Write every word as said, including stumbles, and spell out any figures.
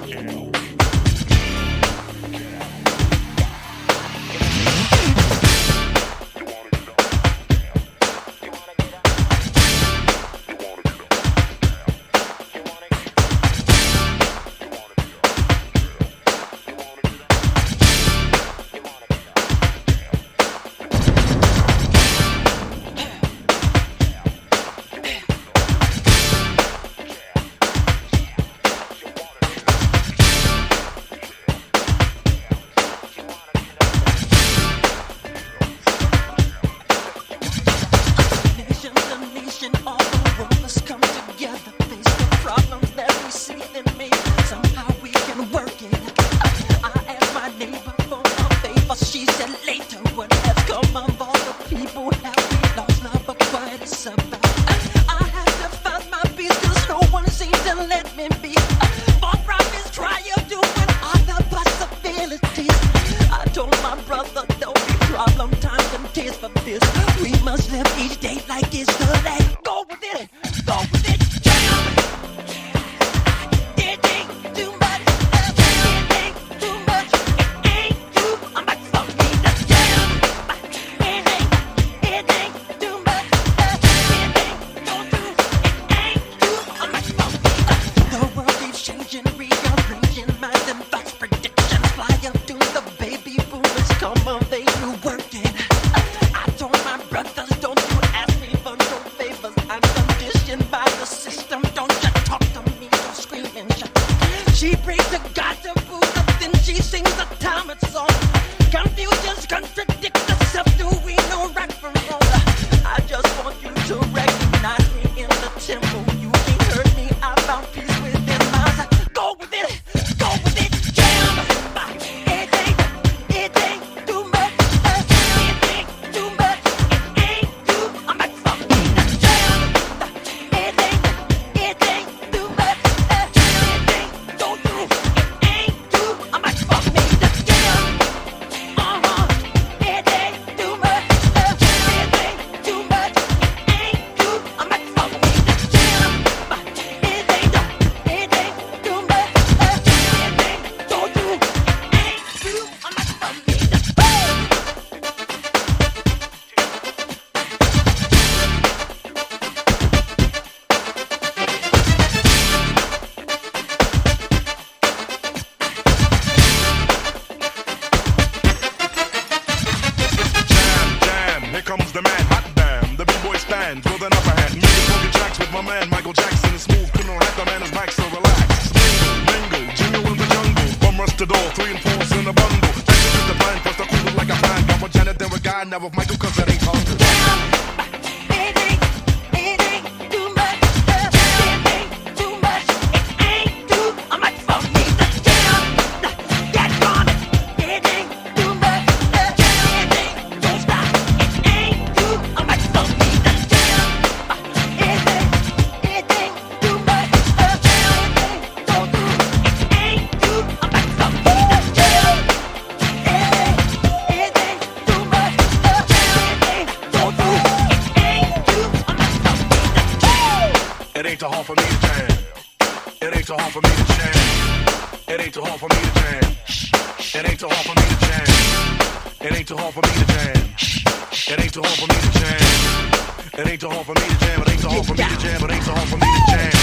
Now with Michael, cause it ain't hard. It ain't too hard for me to jam. It ain't too hard for me to jam. It ain't too hard for me to jam. It ain't too hard for me to jam. It ain't too hard for me to jam. It ain't too hard for me to jam. It ain't too hard for me to jam. It ain't too hard for me to jam. It ain't too hard for me to jam.